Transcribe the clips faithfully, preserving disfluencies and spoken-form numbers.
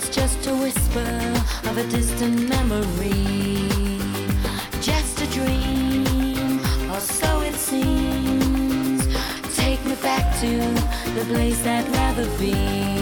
it's just a whisper of a distant memory, just a dream, or so it seems. Take me back to the place I'd rather be.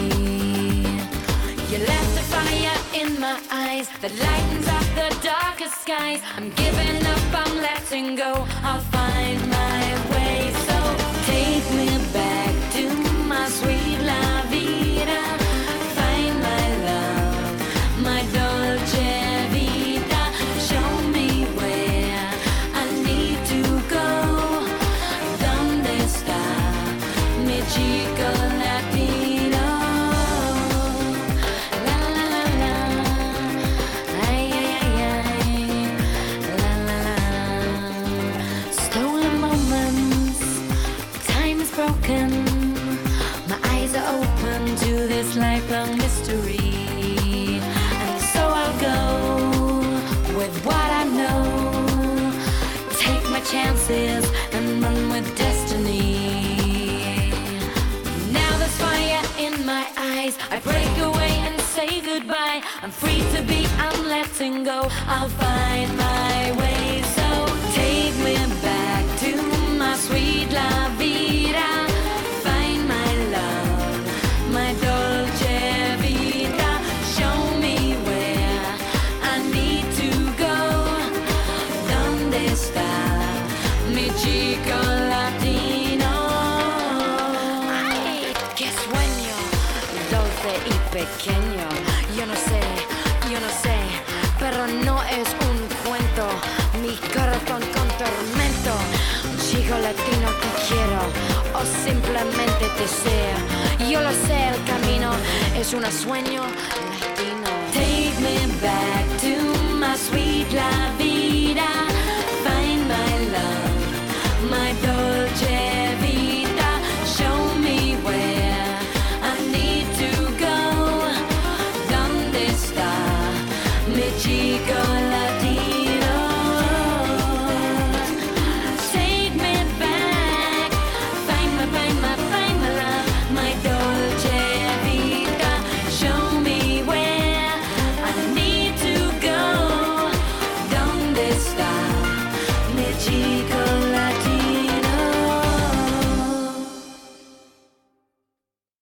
You left a fire in my eyes that lightens up the darkest skies. I'm giving up, I'm letting go, I'll find my way. So take me back to my sweet la vida. Find my love, my dolce vita. Show me where I need to go. ¿Dónde está mi chico latino? La la la la, ay ay ay ay, la la la. Stolen moments, time is broken. My eyes are open to this lifelong mystery, and so I'll go with what I know. Take my chances and run with destiny. Now there's fire in my eyes, I break away and say goodbye. I'm free to be, I'm letting go, I'll find my way. So take me back to my sweet la vida. Find my love, my dolce vita. Show me where I need to go. ¿Dónde está mi chico latino? Ay, qué sueño dulce y pequeño. Yo no sé, yo no sé, pero no es un cuento. Mi corazón con tormento. Un chico latino que quiero, o simplemente deseo. Yo lo sé, el camino es un sueño latino. Take me back to my sweet la vida. Find my love, my dolce vita. Show me where I need to go. ¿Dónde está mi chico latino? Take me back, find my, find my, find my love, my dolce vita. Show me where I need to go. ¿Dónde está mi chico